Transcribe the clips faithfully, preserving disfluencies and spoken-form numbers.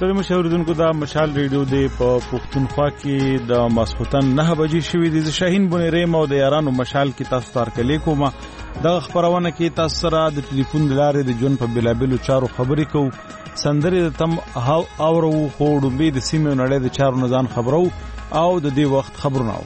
محترم مشاوردونکو دا مشال ریډیو دی په پښتونخوا کې د ماسخوتن نه بجې شوې دي. شاهین بونیری مو د یارانو مشال کې تاسو تار کلی کوم د خبرونه کې تاسو سره د ټلیفون لارې د جون په بلابلو چارو خبرې کوو. سندري د تم هاو اورو خوړو به د سیمه نړۍ د چارو نزان خبرو او د دې وخت خبرونه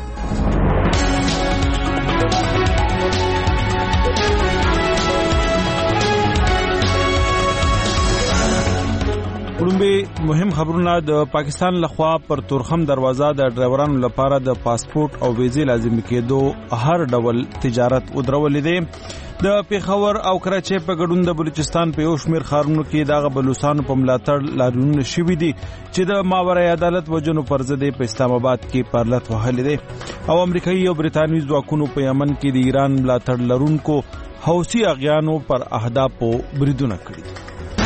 وړاندې مهم خبرونه د پاکستان لخوا پر تورخم دروازه د ډرایورانو لپاره د پاسپورت او ویزې لازم کېدو هر ډول تجارت ودرولې دي. د پیښور او کراچۍ په ګډون د بلوچستان په یو شمېر ښارونو کې دغه بلوچستانو په ملاتړ لاریونونه شوي دي چې د ماورای عدالت وجنو پر ضد په اسلام آباد کې پرلط وهلې دي او امریکایي او برتانوي ځواکونو په یمن کې د ایران ملاتړ لرونکو حوثي اغیانو پر اهدافو بریدونه کړي.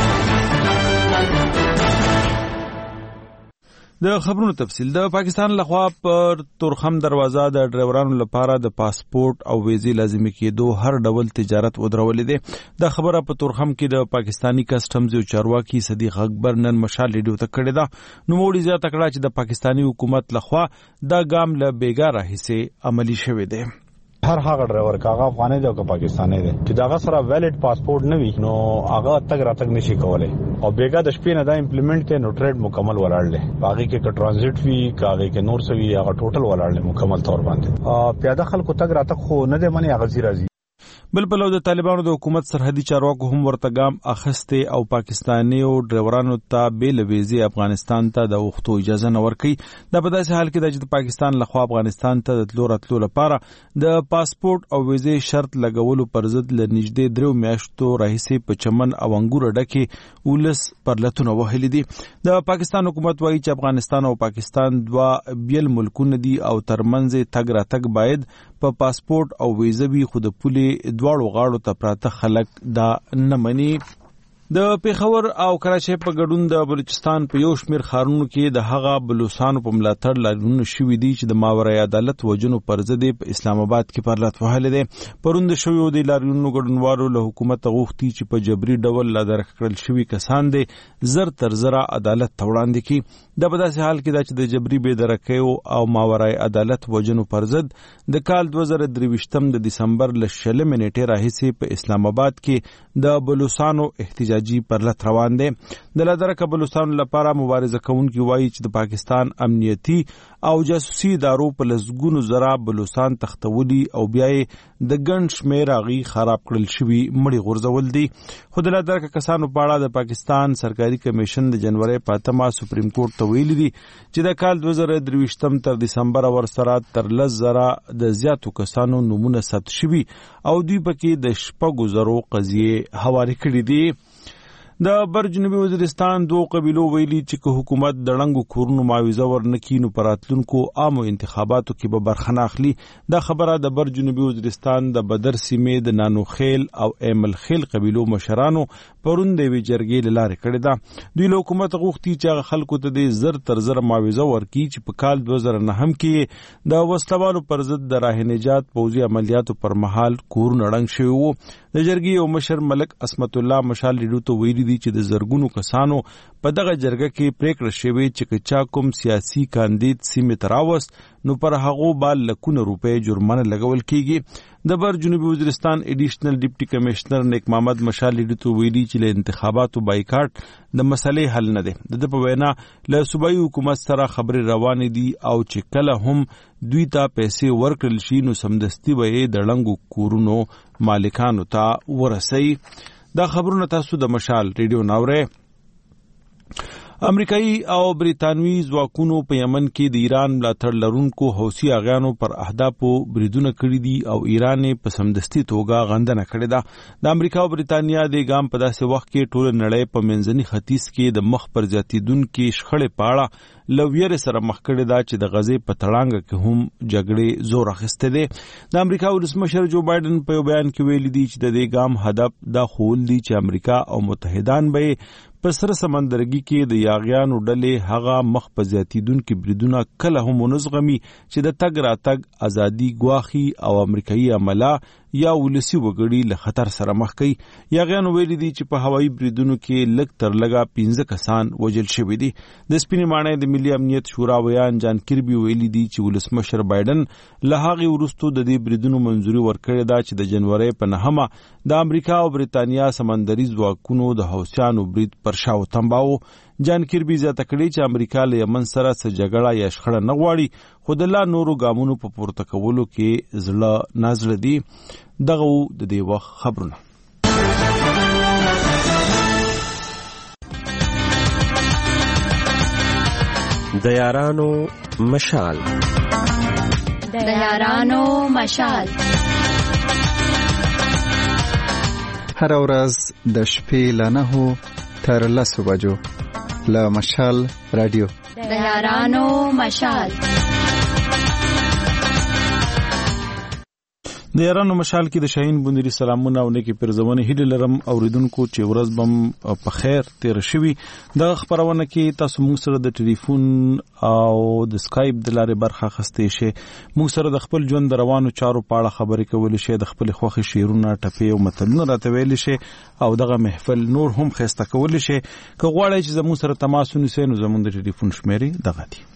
د خبرونو تفصیل د پاکستان لخوا پر تورخم دروازه د ډرایورانو لپاره د پاسپورت او ویزې لازمي کېدو هر ډول تجارت ودرولې ده. د خبره په تورخم کې د پاکستانی کسټمز او چارواکي صدیق اکبر نن مشال ریډیو ته کړی ده. نو موړي زیاته کړه چې د پاکستانی حکومت لخوا دا ګام له بیګا راهیسه عملی شوی دی. هر هغه ډرایور کاغه افغاني دی او پاکستاني دی چې داغه سره ویلډ پاسپورت نه وي نو هغه تګ راتګ نشي کولای او بیګا د شپې نه دا امپلیمنٹ کې نو ټریډ مکمل ولاړ دی. باقي کې ک ټرانزیټ وی کاغه کې نور سوي هغه ټوټل ولاړ دی مکمل تور باندې. پیاده خلکو تګ راتګ خو نه دی منی هغه زی راځي. بل بل د طالبانو د حکومت سرحدي چارواکو هم ورته ګام اخسته او پاکستاني او ډرایورانو ته بیل ویزې افغانستان ته د وختو اجازه نه ورکړي. د په داسې حال کې د پاکستان لخوا افغانستان ته د تلو راتلو لپاره د پاسپورت او ویزې شرط لګولو پر ضد ل نږدې درو میاشتو راهیسې په چمن او انګور ډکه ولس پرلتونه وهلي دي. د پاکستان حکومت وایي چې افغانستان او پاکستان دوا بیل ملکونه دي او ترمنځ تګ راتګ باید په پا پاسپورت او ویزه وي خو د پولې دواړو غاړو ته پراته خلک دا نه مني. د پیښور او کراچۍ په ګډون د بلوچستان په یو شمېر ښارونو کې د هغه بلوچستانو په ملاتړ لاریونونه شوي دي چې د ماورای عدالت وجنو پر ضد په اسلام آباد کې پرلط وهلې دي. پروند شویو د لاریونونو ګډونوالو له حکومت غوښتي چې په جبري ډول لا درکړل شوي کسان دي زر تر زره عدالت ته وړاندې کړي. د په داسې حال کې دا چې د جبري بې درکیو او ماورای عدالت وجنو پر ضد د کال دوه زره درویشتم د دسمبر له شلمې نیټې راهیسې په اسلام آباد کې د بلوچستانو احتجاج جی پرلط روان دي. د لادرکه بلوچستان لپاره مبارزه کوونکي وایي چې د پاکستان امنیتي او جاسوسي ادارو په لسګونو زره بلوچستان تختولي او بیا د ګڼ شمېر هغې خراب کړل شوي مړي غورځول دي. خو د لادرکه کسانو په اړه د پاکستان سرکاري کمیشن د جنوري په اتمه سپریم کورټ ته ویلي دي چې د کال دوه زره درویشتم تر دسمبر ورسره تر لس زره د زیاتو کسانو نومونه ثبت شوي او دوی پکې د شپږو زرو قضیې حواله کړي دي. د بر جنوبي وزیرستان دو قبیلو ویلي چې که حکومت د ړنګو کورونو معاوضه ورنکړي نو په راتلونکو عامو انتخاباتو کې به برخه نه اخلي. دا خبره د بر جنوبي وزیرستان د بدر سیمې د نانو خیل او ایمل خیل قبیلو مشرانو پرون د یوې جرګې له لارې کړې ده. دوی له حکومت غوښتي چې هغه خلکو ته د زر تر زر معاوضه ورکړي چې په کال دوه زره نهم کې د وسلوالو پر ضد د راه نجات پوځي عملیاتو پر مهال کورونه ړنګ شوي وو. د جرګې یو مشر ملک اسمت الله مشال ریډیو ته ویلي دي چې د زرګونو کسانو په دغه جرګه کې پریکړه شوې چې که چا کوم سیاسي کاندید سیمې ته راوست نو پر هغو به لکونه روپۍ جرمانه لګول کیږي. د بر جنوبي وزیرستان ایډیشنل ډیپټي کمشنر نیک محمد مشال ریډیو ته ویلي چې له انتخاباتو بایکاټ د مسلې حل نه دی. د په وینا له صوبایي حکومت سره خبرې روانې دي او چې کله هم دوی ته پیسې ورکړل شي نو سمدستي به یې د ړنګو کورونو مالکانو ته ورسوي. دا خبرونه تاسو د مشال ریډیو ناورئ. امریکایي او برتانوي ځواکونو په یمن کې د ایران ملاتړ لرونکو حوثي اغیانو پر اهدافو بریدونه کړي دي او ایران یې په سمدستي توګه غندنه کړې ده. د امریکا او برتانیا د ګام په داسې وخت کې ټوله نړۍ په منځني ختیځ کې د مخ پر زیاتېدونکي شخړې په اړه له ویرې سره مخ کړې ده چې د غزې په تړانګه کې هم جګړې زور اخیستی دی. د امریکا ولسمشر جو بایډن په یو بیان کې ویلي دي چې د دې ګام هدف دا ښوول دي چې امریکا او متحدان به په سره سمندرګي کې د یاغیانو ډلې هغه مخ په زیاتیدونکو بریدونه کله هم ونزغمي چې د تګ راتګ ازادي ګواخي او امریکایي عمله یا ولسی وګړي له خطر سره مخ کوي. یاغیانو ویلي دي چې په هوایي بریدونو کې لږ تر لږه پنځه کسان وژل شوي دي. د سپینې ماڼۍ د ملي امنیت شورا ویان جان کیربي ویلي دي چې ولسمشر بایدن له هغې وروستو د دې بریدونو منظوري ورکړې ده چې د جنورۍ په نهمه د امریکا او بریتانیا سمندري ځواکونو د حوثیانو برید پر شا وتمباوه. جان کیربي زیاته کړې چې امریکا له یمن سره څه جګړه یا شخړه نه غواړي، خو د لا نورو ګامونو په پورته کولو کې زړه نازړه دي. دغه د دې وخت خبرونه. د یارانو مشال د یارانو مشال هر ورځ د شپې له نهو تر لسو بجو له مشال رادیو د یارانو مشال. د یارانو مشال کې د شاهین بندري سلامونه او نیکی پرزونه هیله لرم اوریدونکو چې ورځ بم په خیر تیر شوي. د خبرونه کې تاسو موږ سره د ټلیفون او د سکایپ د لارې برخه اخیستئ شئ. موږ سره د خپل ژوند د روانو چارو په اړه خبرې کولی شئ، د خپل خوښې شعرونه، ټپې او متلونه راته ویلی شئ او دغه محفل نور هم ښایسته کولی شئ. که غواړئ چې زموږ سره تماس ونیسئ نو زموږ د ټلیفون شمیرې دغه دي: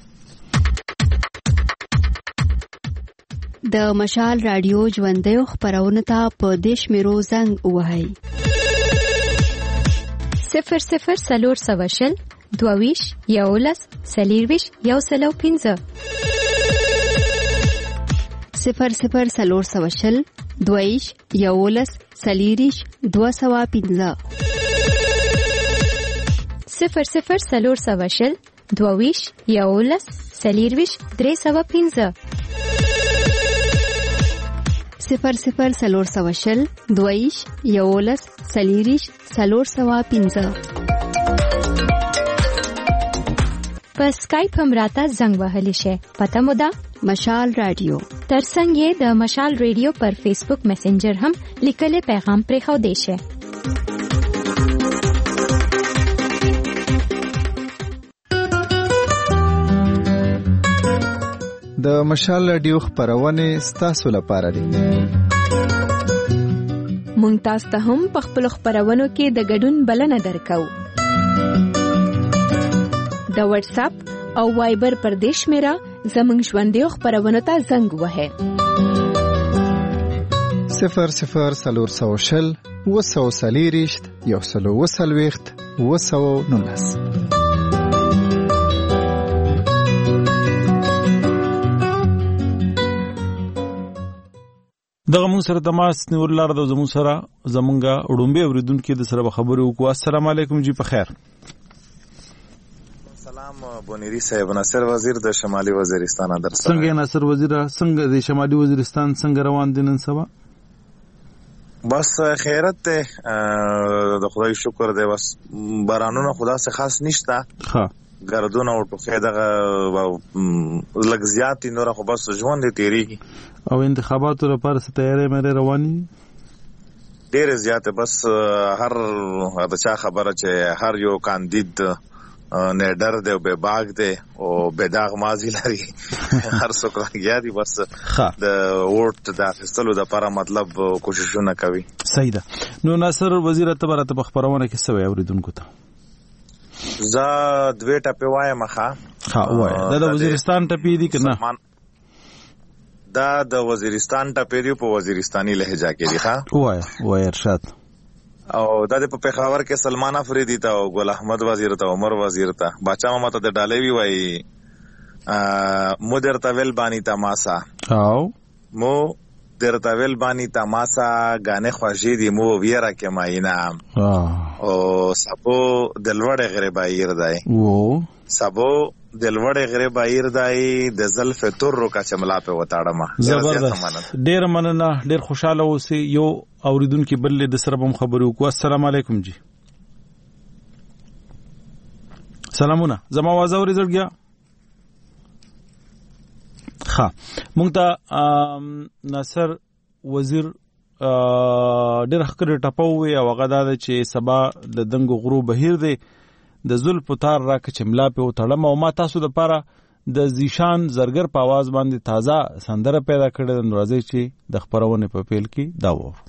د مشال رادیو ژوندیو خبرونه ته په دیش میرو زنګ وهاي صفر صفر سلور سواشل دوویش یولس سلیرویش یو سلو پینزه صفر صفر سلور سواشل دوویش یولس سلیریش دو سوا پینزه صفر صفر سلور سواشل دوویش یولس سلیرویش درې سوا پینزه صفر صفر سلور سواشل دویش یولس سلیریش سلور سوا پینزه. په سکایپ هم راته زنګ وهلی شي. پته مو ده مشال رادیو. ترڅنګ یې د مشال رادیو پر فیسبوک میسنجر هم لیکلي پیغام پرې خو دی شي. د مشال رادیو خبرونه ستاسو لپاره دي. مونږ تاسو ته هم په خپل خبرونو کې د ګډون بلنه درکو. د واتس اپ او وایبر پر دیش میرا زمونږ ژوندیو خبرونو ته زنګ وهه. صفر صفر سلور سوشل وسو سلیریشت یو سلو وسلويخت وسو نونس. دغه مون سره تماس نیول لار د زمون سره زمونږه وډمبه اوریدونکو د سره خبرې وکړو. السلام علیکم جی په خیر. سلام بونيري صاحب، ناصر وزیر د شمالي وزیرستان درس. څنګه ناصر وزیر څنګه د شمالي وزیرستان څنګه روان دي نن سبا؟ بس خیرت ته د خدای شکر دی. بس بارانونه خدا څخه خاص نشته. ها ګردونه او ټوخه دغه لږ زیات نور خو بس ژوند دی تیریږي. او انتخاباتو لپاره څه تیاری مې رواني ډېر زیات. بس هر د چا خبره چې هر یو کاندید نه ډر دی او به باغ دی او به داغ مازی لري هر څوک راګیا دي بس د ووټ د اخیستلو لپاره مطلب کوششونه کوي. صحیح ده. نو ناصر وزیر ته برته په خبرونه کې څه وایي اوریدونکو ته؟ زه دوه ټپه وایم ښه. ها وای دا د وزیرستان ټپې دي کنه؟ دا د وزیرستان ټپې دی په وزیرستاني لهجه کې دی ښه. وای وای ارشاد. او دا د پېښور کې سلمان افریدي ته او ګل احمد وزیر ته عمر وزیر ته باچا ماما ته د ډالې وی وای مدر تاویل بانی تماسا او مو در تاویل بانی تماسا غانه خوشی دی مو ویرا کې ماینا او سبو دلوړ غریبایر دای وو سبو دلوړ غریبایر دای د زلف تور کا چملا په وتاړه ما زبردست. ډیر مننه، ډیر خوشاله اوسئ. یو اوریدونکو بل د سره هم خبرو کو. السلام علیکم جی. سلامونه. زما आवाज اوري زړګیا؟ ها مونږ ته ناصر وزیر ډیر خبره ټپوي او هغه دا چې سبا د دنګو غرو بهیر دی د زلفو تار راکه چې ملا پې وتړم او ما تاسو دپاره د زیشان زرګر په آواز باندې تازه سندره پیدا کړې ده. نو راځئ چې د خپرونې په پیل کې دا وورو.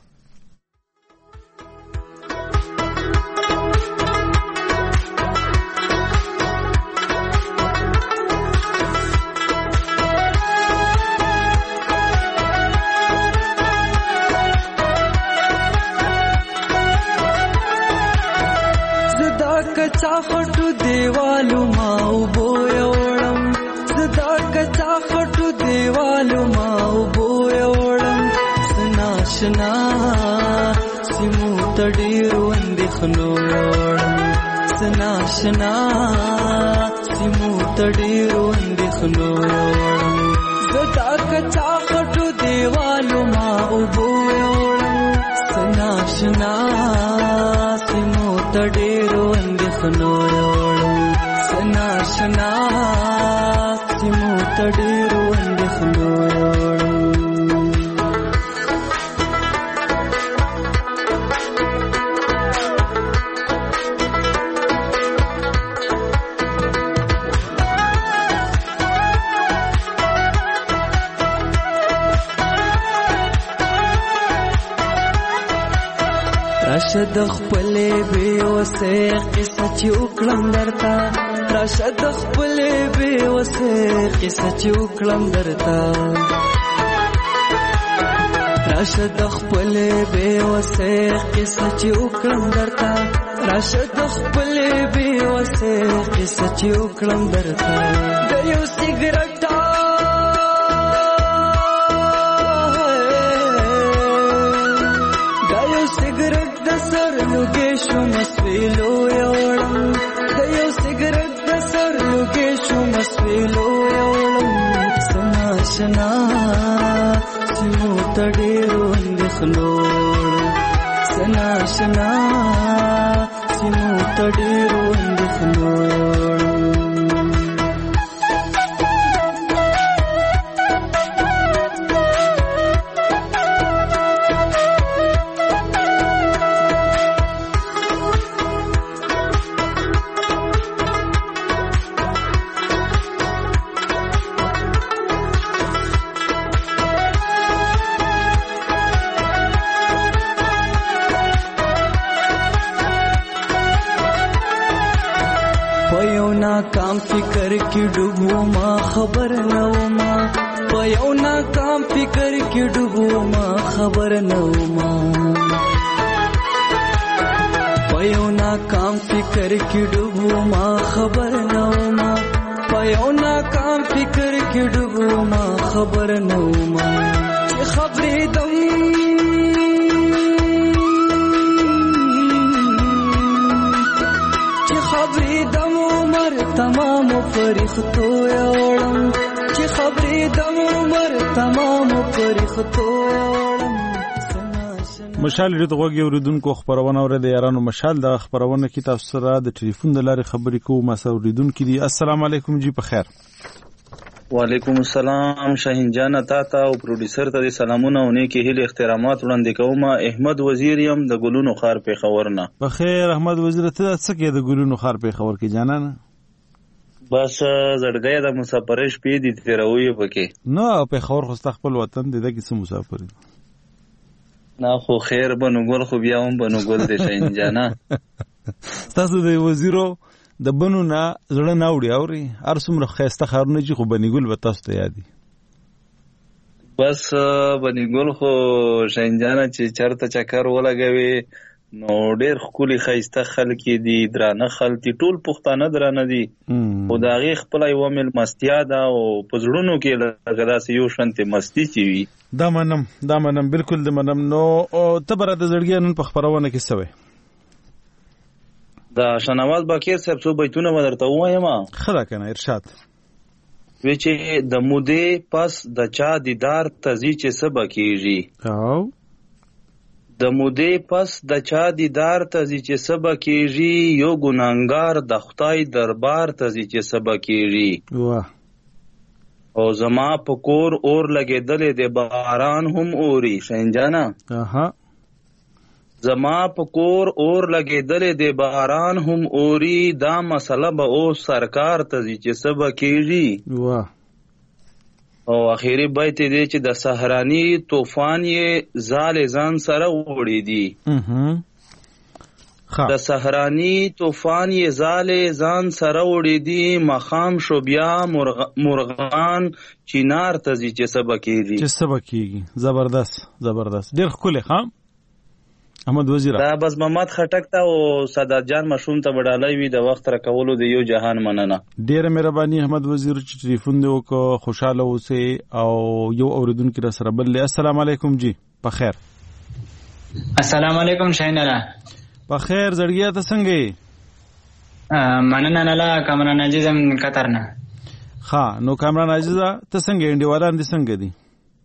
کچا خټو دیوالو ما وبو یوړم زدا کچا خټو دیوالو ما وبو یوړم سناشنا سیمو تډیرو اندخنو یوړم سناشنا سیمو تډیرو اندخنو یوړم زدا کچا خټو دیوالو ما وبو یوړم سناشنا سیمو تډیرو اندخنو یوړم سناشنا سیمو تډیرو اندخنو یوړم. راشد خپلې بې وسې قصه چې وکړم درته راشد خپلې بې وسې قصه چې وکړم درته راشد خپلې بې وسې قصه چې وکړم درته راشد خپلې بې وسې قصه چې وکړم درته د یو سیګریټ لوګیشو مسویلو یوړم د یو سیګریټ د سر لوګیشو مسویلو یوړم سناشنا سیمو تډیرو اندخنو سناشنا سیمو تډیرو اندخنو کام فکر کی ډوبو ما خبر نو ما پيو نا کام فکر کی ډوبو ما خبر نو ما پيو نا کام فکر کی ډوبو ما خبر نو ما پيو نا کام فکر کی ډوبو ما خبر نو ما خبرې دم خبرې دم عمر تمام فرښتو یوړم چې خبرې دم عمر تمام فرښتو یوړم. مشال ریډ غوږی اوریدونکو خبرونه اورید یارانو مشال د خبرونه کې تاسو سره د ټلیفون د لارې خبرې کوو. ما سره اوریدونکو دي. السلام علیکم جی په خیر. وعلیکم السلام شاهین جان تا او پروډوسر ته سلامونه او نیکی هیله احترامات وړاندې کوم. احمد وزیر یم د ګلونو خار په خبرونه. بخیر احمد وزیر ته څه کې د ګلونو خار په خبر کې جانانه؟ بس زړګیا د مسافرش په دې تیروي پکې نو په خبر خو خپل وطن دې د کیسه مسافر نه خو خیر بنو ګل خو بیا هم بنو ګل دې شاهین جانا. تاسو د وزیرو د بنو نه زړه نه وړي اوري هر څومره خسته خارونه چې خو بنګول به تاسو ته یادي. بس بنګول خو شنجانه چې چرته چکر ولګوي نو ډېر خولي خيسته خلک دي درانه خلک ټول پښتانه درانه دي او دا غي خپل یو مل مستیا دا او پزړونو کې لګدا سي یو شنت مستی چی وي. دا منم دا منم بالکل د منم. نو تبره د زړګي نن په خبرونه کې سوي دا شنواز باکیر صاحب څو بیتونه ودرته وایم خدا کنه ارشاد وی چې د مودې پس د چا دیدار تزي چې سبا کیږي او د مودې پس د چا دیدار تزي چې سبا کیږي یو ګناګار د خدای دربار تزي چې سبا کیږي واه او زما په کور اور لګیدلې د باران هم اوري شینجانا اها زما په کور اور لګېدلې د باران هم اوري دا مسله به اوس سرکار ته ځي چې څه به کېږي. واه او اخیری بیت دی چې د سهرانی طوفان یې زال ځان سره وړي دي. د سهرانی طوفان یې زال ځان سره وړي دي مخام شو بیا مرغان چینار ته ځي چې څه به کېږي چې څه به کېږي. زبردست زبردست ډېر ښکلی. ښه احمد وزیر دا بس محمد خټک ته او سادات جان مشوم ته وډالای وي د وخت را کولو د یو جهان مننه. ډیره مهرباني احمد وزیر چې ټلیفون دی وکړو. خوشاله اوسئ او یو اوریدونکو را سره بل. السلام علیکم جی په خیر. السلام علیکم شاهین الله په خیر. زړګیا ته څنګه یې؟ مننه نه کامران عزیز هم قطر نه. ها نو کامران عزیز ته څنګه انډیوالان دي څنګه دي؟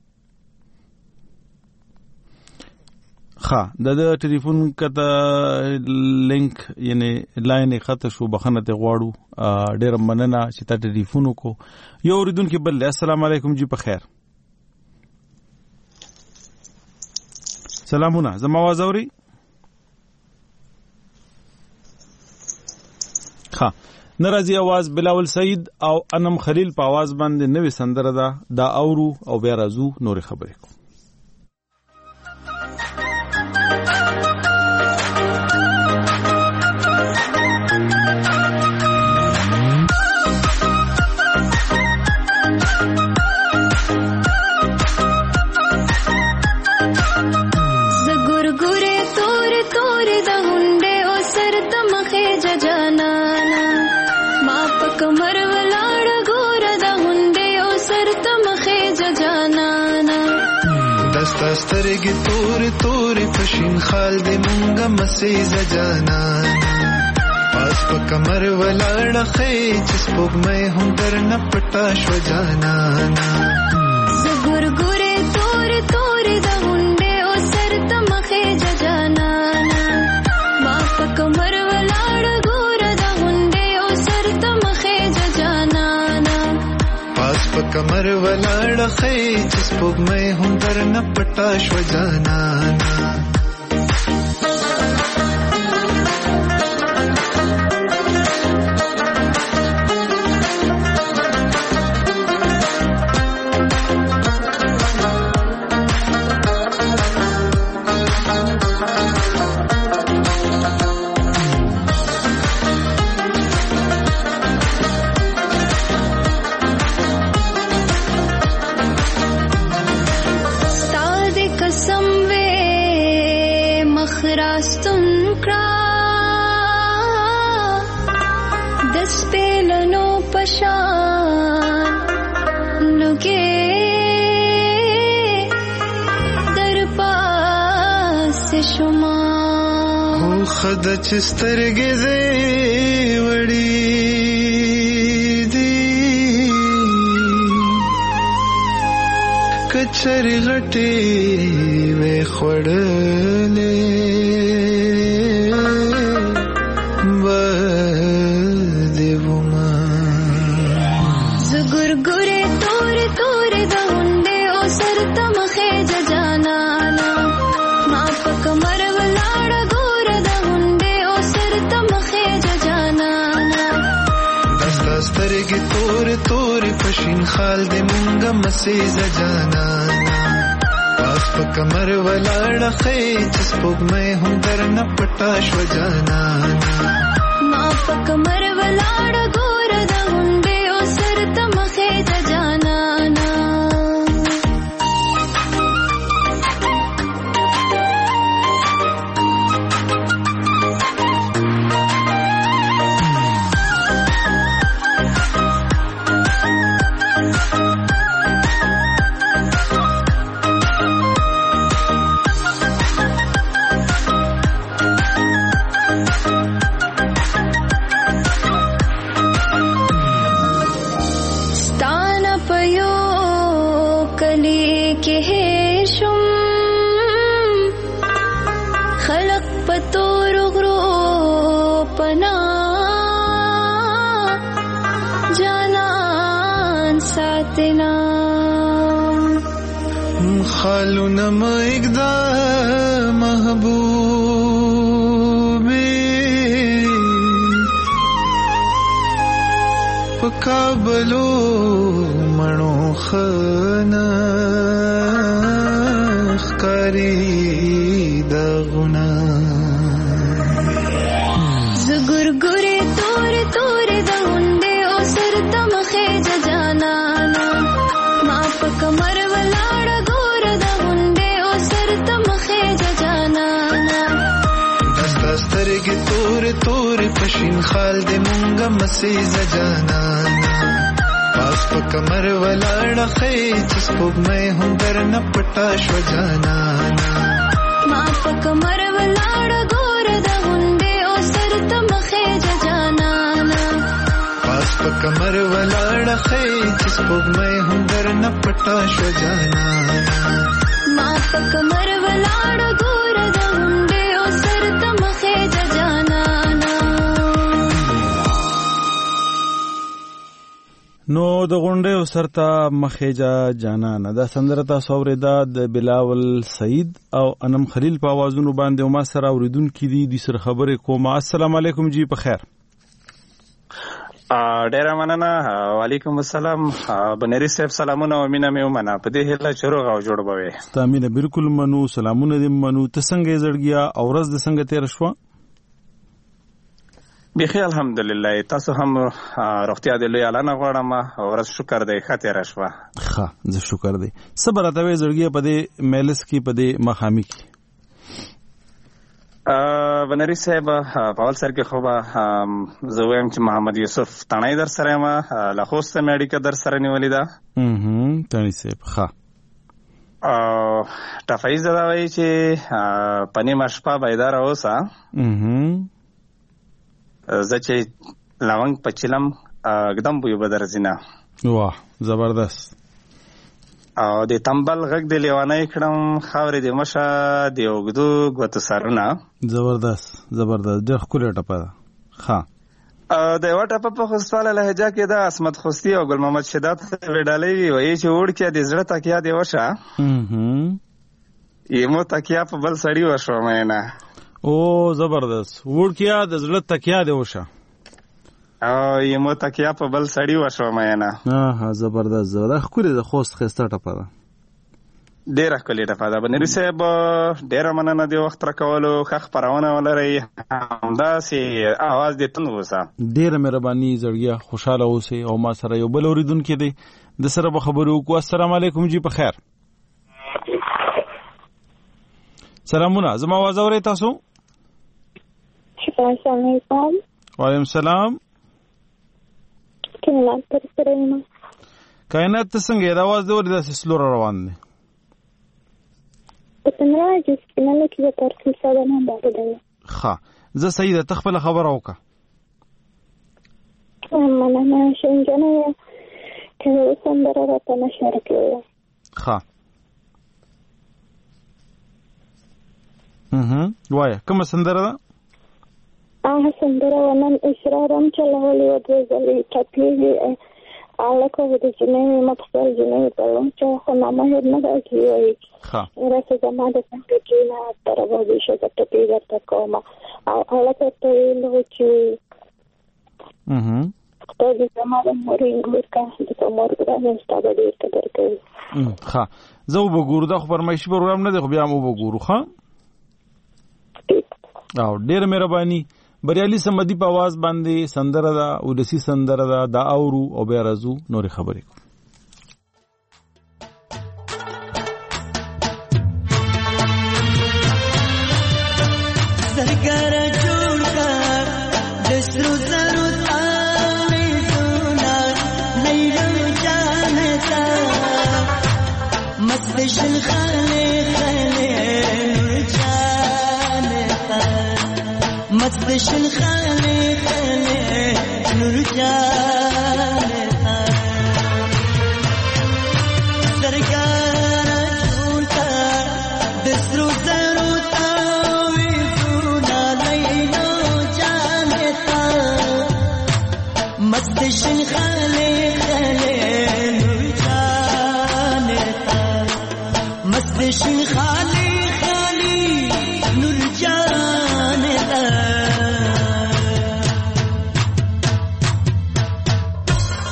ها د د ټلیفون کته لینک یعنی لاین خط شو بخنه ته غواړو. ډیر مننه چې تا ټلیفون وکړو. یو اوریدونکو بل. السلام علیکم جی په خیر. سلامونه زما आवाज اوري؟ ها ناراضي आवाज بلاول سعید او انم خلیل په आवाज باندې نوې سندره ده دا اورو او بیا راځو نور خبرې کو. سترګې تورې تورې پشین خال دې مونږه مسې زجانانا پاس په کمر ولاړه خې چې سپوږمۍ هم درنه پټه شوه جانانا زه ګورګورې تورې تورې د غونډې او سر ته مخې جانانا ما په کمر ولاړه ګوره د غونډې او سر ته مخې جانانا پاس په کمر ولاړه خې چې سپوږمۍ هم درنه پټه شوه جانانا خد چې سترګې دې وړې دي کچرې غټې وې خوړلې به دې وما زه ګورګورې تورې تورې د غونډې او سر ته مخې جانانا ما په کمر ولاړه سترګې تورې تورې پشین خال دې مونږه مسې زجانانا پاس په کمر ولاړه خې چې سپوږمۍ هم درنه پټه شوه جانانا ما په کمر ولاړه ګوره د غونډې او سر ته مخې جانانا خالونه مېږده محبوب پکابلو مڼو خنا خکاری دغنا زګورګورې تور تور د غونډې او سر تمخې جانانا ما په کمر ولاړ ګور د غونډې او سر تمخې جانانا دستا سترګې تور تور پښین خال دې مونږه مسې جانانا پاس په کمر ولاړ خې چې سپوږمۍ هم درنه پټه شو جانانا ما په کمر ولاړ ګور د غونډې او سر تمخې جانانا پاس په کمر ولاړ خې چې سپوږمۍ هم درنه پټه شو جانانا ما په کمر ولاړ ګور د غونډې او سر تمخې جانانا. نو د غونډې او سرته مخېجا جانانه دا سندره تاسو اورېده د بلاول سعید او انم خلیل په اوازونو باندې او ما سره اوریدونکي دي د سره خبرې کوم. السلام علیکم جی په خیر. ډیره مننه. وعلیکم السلام. بنری صاحب سلامونه او مینه مې ومنه په دې هله چروغ او جوړ بوي. تامینه بالکل منو. سلامونه دې منو. ته څنګه زړګیا او ورځ د څنګه تیر شو؟ بخیر الحمدلله. تاسو هم روغتیا دې لوی اعلان غواړم او ورځ شکر دې خاطر راشوا. ښه زه شکر دې. صبر اتوي زړګیا په دې مېلس کې په دې مخامي کې بنری صاحب په اول سر کې خو به زه وایم چې محمد یوسف تڼۍ در سره یم له خوست مې اړیکه در سره نیولې ده. تڼۍ صاحب ښه ټفایي زه دا وایي چې په نیمه شپه بیداره اوسه زه چې لونګ په چلم اقدم بوی به درځي نه. واه زبردست. او د تمبل غږ د لیوانۍ کړم خاورې د مشه د اوږدو ګوتو سرونه. زبردست زبردست. ډېر ښکلی ټپه ده. ښه د یوه ټپه په خوستواله لهجه کې ده عصمت خوستي او ګل محمد شداد وډالۍ وي وایي چې وړکیه د زړه تکیه دې وشه یمو تکیه په بل سړي وشوه مینه. او زبردست. وړکیه د زړه تکیه دې وشه او یمو تکیه په بل سړي وشوه مینه. ها زبردست زبردست. ښکلې ده. خوست ښایسته ټپه ده. ډېره ښکلې ټپه ده. بنري صاحب ډېره مننه د وخت راکولو. ښه خپرونه ولرئ. همداسې اواز دې تند اوسه. ډېره مهرباني زړګیا. خوشحاله اوسئ. او ما سره یو بل اورېدونکی دی د سره به خبرې وکړو. السلام علیکم جی په خیر. سلامونه. زما اواز اورئ تاسو؟ السلام علیکم. وعلیکم السلام. کینات تر سره یم. کائنات ته څنګه د اواز دی ولې داسې سلو روان دی؟ په تمره چې سپیناله کې د ترکیب ساده نه باندې. ښه زه صحیح ده. ته خپله خبره وکړه. مننه. شنجانه چې سندره راته نشره کړې. ښه وایه کومه سندره ده؟ هغه سندره ونن اسرارم چلولې وه دوه ځلې ټپېږي هلکه و د جنۍ مخفل جنۍ بلم چې خو نامه هېر نه ده چې وایي راسه زما د څنګه کېنه تره به ویشه د ټپې درته کومه او هلکه ته ویلو چې خدای دې زما د مورې ګور کا د ته مور ګرانه ستا به ډېر قدر کوي. ښه زه وبه ګورو. دا خو فرمایشي پروګرام نه دی خو بیا هم وبه ګورو. ښه او ډېره مهرباني. بریالي سمدي په आवाज باندې سندره ده ولسی سندره ده دا اورو او بیا راځو نورې خبرې کوو. زرګر جوړ کړ د سرو زرو تاوي سونا لیلو جانتا مست شل خاله خاله جانتا مست شل خاله خاله نور جانتا زرګر جوړ کړ د سرو زرو تاوي سونا لیلو جانتا مست شل خاله خاله نور جانتا مست شل خاله خاله نور جانتا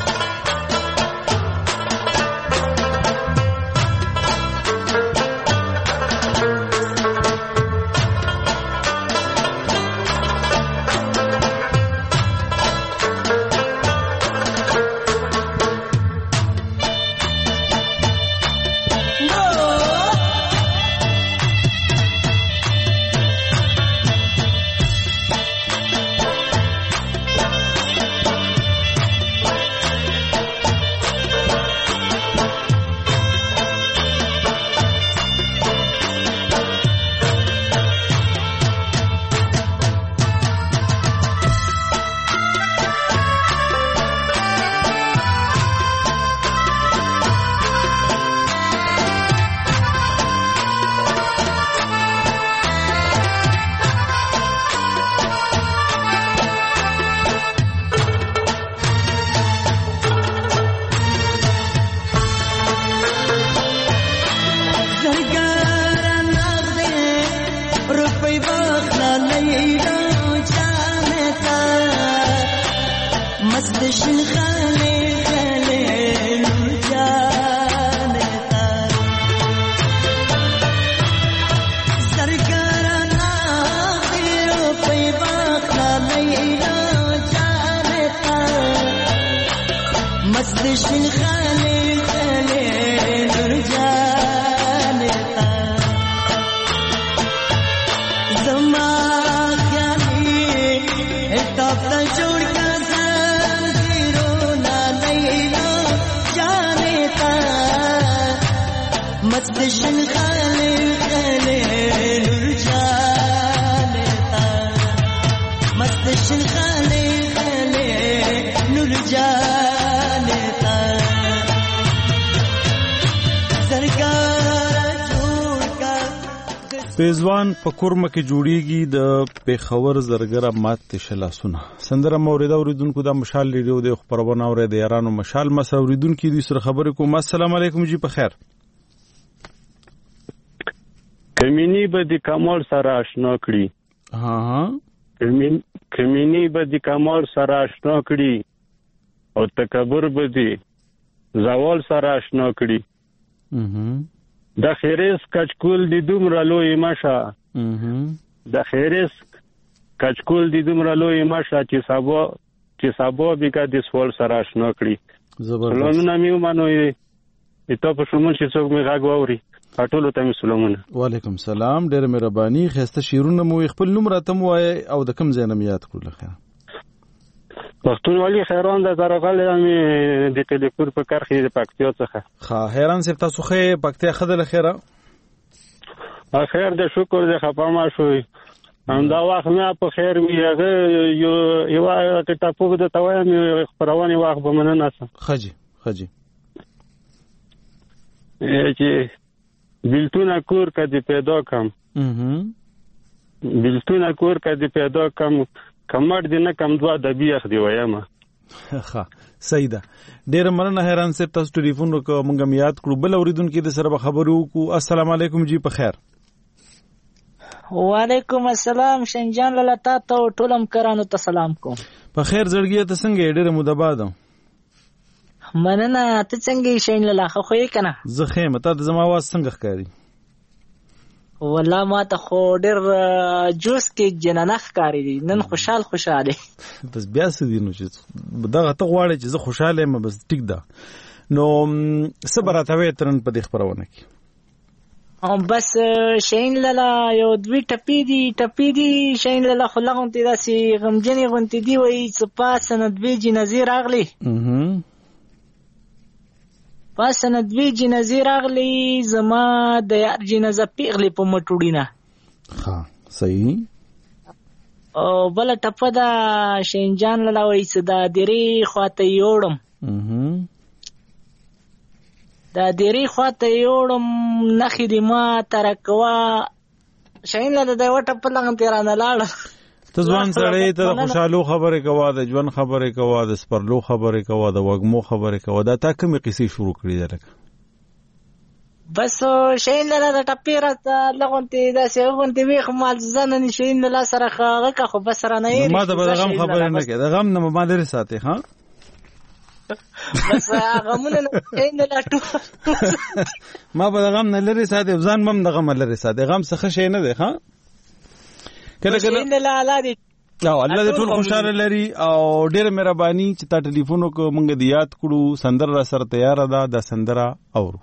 मस्त शिल खाले खाले नूर जाने ता जमा ख्याली टॉप ता छोड़ का जीरो ना लैला जाने ता मस्त शिल खाले खाले नूर जाने ता मस्त शिल खाले खाले नूर जाने ता सरकार जोड़ का پیزوان په کورمه کې جوړیږي د پیښور زرګره مات شلاسونه سندره موریدا اوریدونکو د مشال ریډیو د خبرونه اوري د یارانو مشال مسه اوریدونکو د سره خبرې کوم السلام علیکم جی په خیر کمینی به د کمال سره آشنا کړي ها ها کمین کمینی به د کمال سره آشنا کړي او تکبر به د زوال سره آشنا کړي د خیرس کچکول د دومره لوی ماشه د خیرس کچکول د دومره لوی ماشه چې سبا چې سبا بیګه د سوال سره آشنا کړي زبردست سلامونه میو مانو ای ته په شمول چې څوک می غاګ ووري ټول ته سلامونه وعلیکم سلام ډېر مهرباني خسته شیرونه مو خپل نوم راته مو او د کم ځای نه یاد کړل خیر پښتون والی خیران د درغل می د ټلیفون په کرخې د پکتیا څخه ها حیران سپ تاسو خې پکتیا خدل خیره خیر د شکر د خپما شوې هم دا وخت مې په خیر وی هغه یو یو ټاپو د توای مې خبرونه وخت به مننه خجی خجی چې بلتونه کور کدی پیدا کم بلتونه کور کدی پیدا کم کمر دینه کم دوا د بیخ دی وایم ها سیدا ډیر مننه حیران سپ تاسو ټلیفون وکړو مونږ یاد کړو بل اوریدونکو د سره خبرو کو السلام علیکم جی په خیر وعلیکم السلام شنجان لاله تاسو ټولم کرانو ته سلام کوم په خیر زړګی ته څنګه ډیر مدباد مننه ته څنګه شین لاله خو یې کنه زه خېمه ته زما आवाज څنګه ښکاری والله ما ته خو ډېر جوس کې جننه ښکاری دي نن خوشحال خوشاله بس بیا څه دي نو چې دغه ته غواړي چې زه خوشاله یم بس ټیک ده نو صبر اتوي ترن په دې خبرونه کې هم بس شین لاله یو دوی ټپی دي ټپی دي شین لاله خو لغونتي داسې غمجنې غونتي دي وایي چې پاس نه دوی جنازې راغلي پاس نه دوی جنازې راغلي زما د یار جنازه پیغلې په مټوړي نه ها صحیح او بل ټپه دا شینجان لاله وایي چې دا درې خواته یوړم دا درې خواته یوړم نخې دې ما ترکوا شین لاله د یوه ټپه لغونتې رانه لاړه ته ځوان سړی ته د خوشحالو خبرې کوه د ژوند خبرې کوه د سپرلو خبرې کوه د وږمو خبرې کوه دا تا کومې قصې شروع کړي ده لکه بس شین لاله د ټپې راته لغونتې داسې غونتې ویښ مال زه نن شین لاله سره هغه که خو بس رانه یېرې ما ته به د غم خبرې نه کوې د غم نه ما لرې ساتې ها بس غمونه نه شین لاله ټول ما به د غم نه لرې ساتې ځان به هم د غمه لرې ساتې غم څه شی نه دی ها کله کله شین لاله دې او الله دې ټول خوشاله لري او ډېر مهرباني چې تا ټلیفون وکړو مونږ دې یاد کړو سندره را سره تیار ده د سندره اورو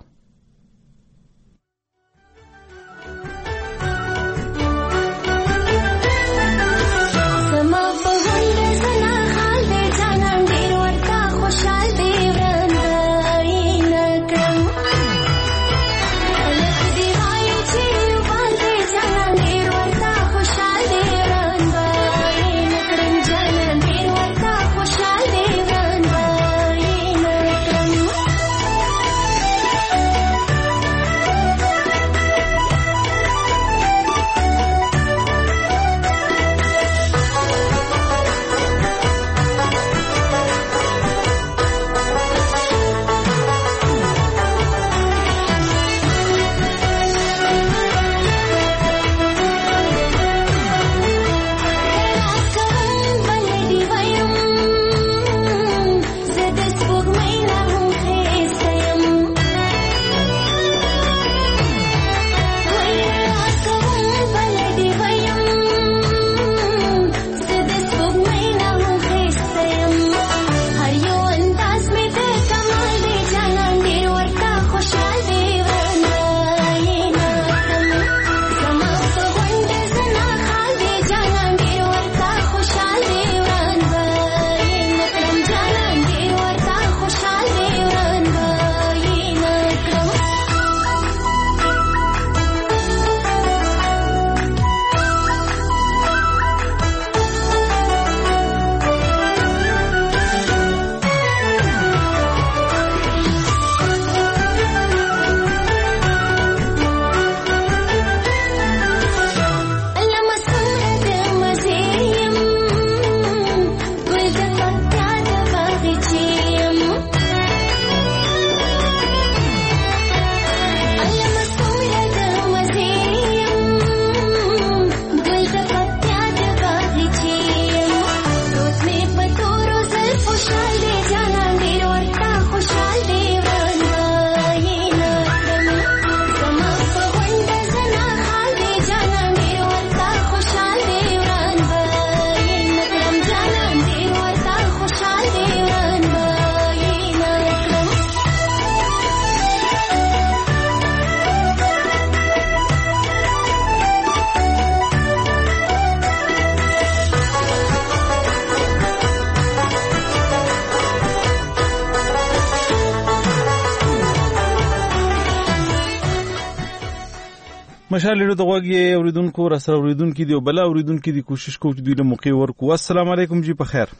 مشال له دغه اوریدونکو را سره اوریدونکو دی او بل اوریدونکو دی کوشش کوو چې دوی له موقع ورکو. السلام علیکم جی په خیر.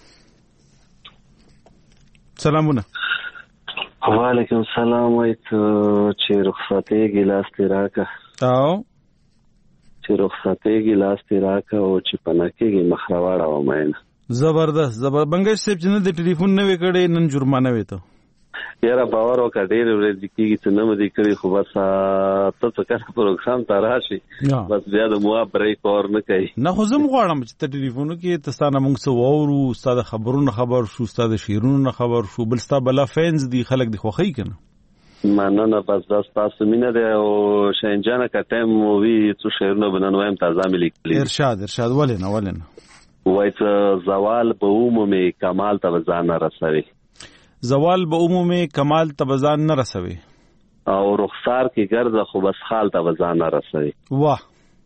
سلامونه. وعلیکم السلام. وای ته چې رخصتې ګلاس تیراکا او چې رخصتې ګلاس تیراکا او چې پناکېږي مخراواړه و مینه. زبردست زبر بنگش صاحب چې نه د ټلیفون نه وکړې نن جرمانه وې ته. یاره باور وکړه ډېر ورځې کېږي چې نه مې کړی خو بس ته څه کار پروګرام ته راشي بس بیا د موا بریک اور نه کوي. نه خو زم غواړم چې ته ټلیفونو کې تستانه موږ څه واورو استاد خبرونه خبر شو استاد شیرونو خبر شو بل ستا بلا فینز دي خلک دی خوخی کنه. مننه بس دا تاسو مینه ده او شینجانه کټم وی څه شیرونه بننوایم تازه ملي ارشاد ارشاد ولنه ولنه وای ته زوال به عمومي کمال ته ځان رسوي. زوال به عمومي کمال ته بزان نه رسوي او رخسار کې ګرځه خو بس خال ته بزان نه رسوي. واه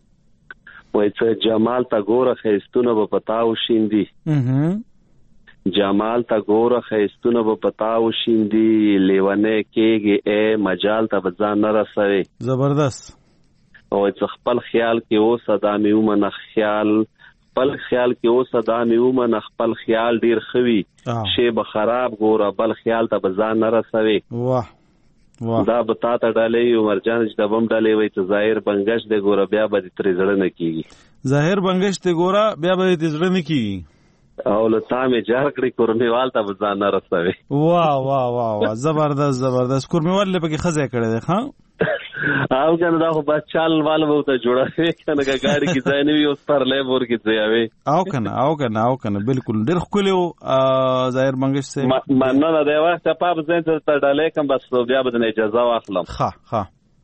وای ته جمال ته ګوره خیستونه به پتاو شیندي. اها جمال ته ګوره خیستونه به پتاو شیندي لیونه کېږي اے مجال ته بزان نه رسوي. زبردست. او څه خپل خیال کې اوس ادمي ومنه خیال خپل خیال کې اوس ادمي ومنه خپل خیال ډیر خوي شی به خراب ګوره بل خیال ته بزان نه رسوي. واه واه دا به تا ته ډالې عمر جان چې د بم ډالې وای ته ظاهر بنگش دی ګوره بیا به تر زړه نه کیږي. ظاهر بنگش دی ګوره بیا به تر زړه نه کیږي او له تامه جار کړی کورمیوال ته بزان نه رسوي. واه واه واه زبردست زبردست کورمیوال له پکې خزه کړی دی ها او کنه دا خو بس چال والو به ته جوړه کنه ګاډي کې ځای نه وي اوس پر لیبر کې ځای وي او کنه او کنه او کنه بالکل ډېر خولي او ظاهر منګش سه مننه نه دی وخت په ځین ته ډالې کوم بس بیا به نه اجازه واخلم. ها ها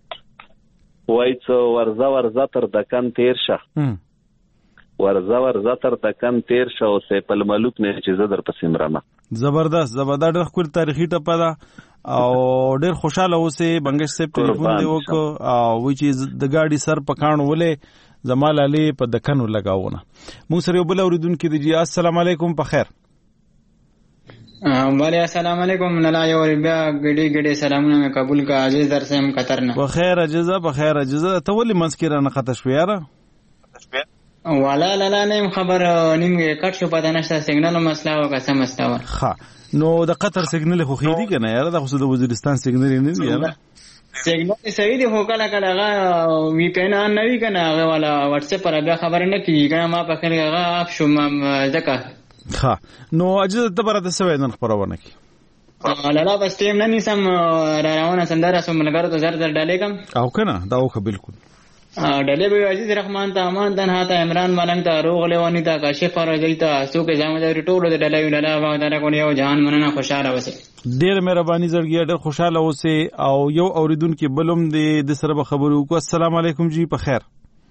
وای څو ورزه ورزه تر دکان تیر شه ورزه ورزه تر دکان تیر شه او سه په ملوک نه چې زه در پسې مرمه. زبردست زبردست ډېر خپل تاریخي ټپه ده او ډېر خوشاله اوسه بنگش صاحب ټلیفون دی وک او وی چې د گاډي سر پکانو ولې زمال علي په دکنو لگاونه. مو سره یو بل اوریدونکو دی جی السلام علیکم په خیر. وعلیکم السلام علیکم نلا یو بیا ګډي ګډي سلامونه مې قبول کا عزیز درسم قطر نه. په خیر اجازه په خیر اجازه ته ولې منسکره نه خطا شو یاره والا لالا نیم خبر نیم کټ شو پته نشته سیګنال مسله او قسم استوا. ها نو د قطر سیګنال خو خېدی کنه یاره د خو د وزیرستان سیګنال نه دی یاره سیګنال صحیح دی خو کله کله هغه وی پی ان ان نوی کنه هغه والا واتس اپ پر بیا خبر نه کیږي کنه ما په خل هغه اپ شو ما ځکه. ها نو اجازه ته برته سوي نن خبرونه کی لالا بس تیم نه نسم راونه سندره سم لګر ته زر زر ډالې کم او کنه دا خو بالکل ډلې به عزیز رحمان ته امان دن ته عمران ملنګ ته روغ لیوانی ته کاشف راځي ته څوک ځامداري ټول د ډلې ولاله و دا کو یو جهان مننه خوشاله اوسه. ډېر مهرباني زړګي ډېر خوشاله اوسه او یو اوریدونکو بلوم د د سره خبرو کو. السلام علیکم جی په خیر.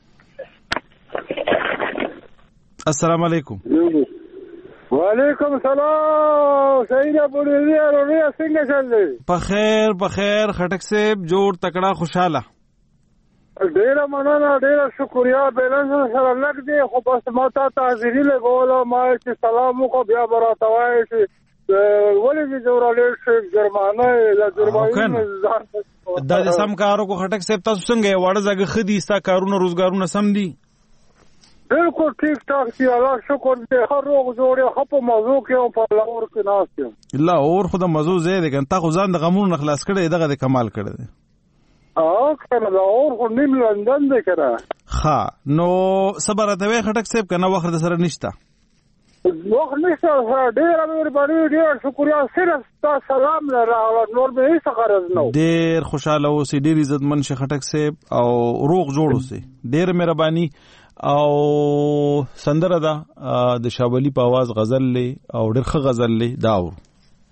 السلام علیکم. وعلیکم السلام سید ابو رضا رضا څنګه چل په خیر په خیر خټک صاحب جوړ تکړه خوشاله. ډیره مننه ډیره شکریا بیلنس سره لګ دی خو بس ما ته تعذری لګوله ما چې سلام کو بیا براته وای چې ولې دې جوړاله چې جرمانه لا جرمانه دا د سم کارو کو خټک صاحب تاسو څنګه وړه زګ خدي ستا کارونه روزګارونه سم دي بالکل ٹھیک ٹھاک دی الله شکر دې هر روغ جوړه خپ موضوع کې او په لاور کې ناس لا اور خو د موضوع زیاده کن تا خو ځان د غمونو خلاص کړي دغه د کمال کړي او کنه دا اور خو نیم لندن دی کنه. ها نو صبر ته وې خټک صاحب کنه وخت سره نشتا وخت نشته ډیر مهرباني ډیر شکریا صرف تاسو سلام لراغله نور به هیڅ غرض نه. ډیر خوشاله اوسې ډیر عزت من شي خټک صاحب او روغ جوړ اوسې ډیر مهرباني او سندره ده د شاولی په आवाज غزل لې او ډیر ښه غزل لې دا و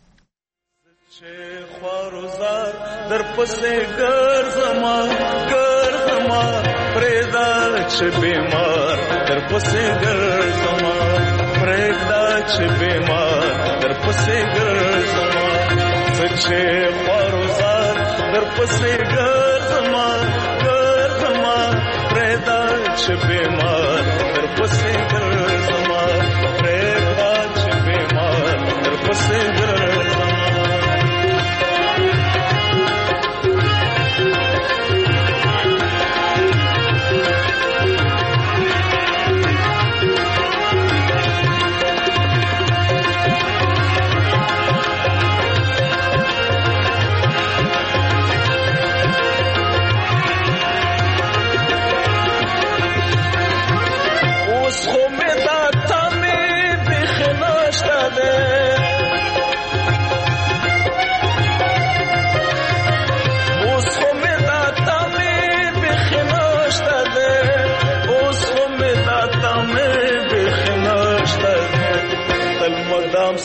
در پسې ګرځما ګرځما پرېدا چې بیمار در پسې ګرځما پرېدا چې بیمار در پسې ګرځما سچې خواروزار در پسې ګرځما ګرځما پرېدا چې بیمار در پسې ګرځما پرېدا چې بیمار در پسې ګرځما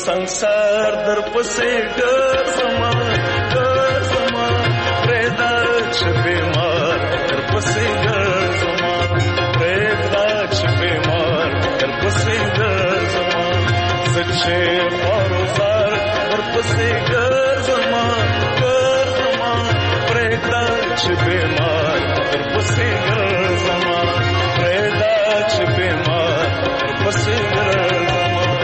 संसार در پسې ګرځما ګرځما پرېدا چې بیمار در پسې ګرځما پرېدا چې بیمار در پسې ګرځما زچې پروزار در پسې ګرځما ګرځما پرېدا چې بیمار در پسې ګرځما پرېدا چې بیمار در پسې ګرځما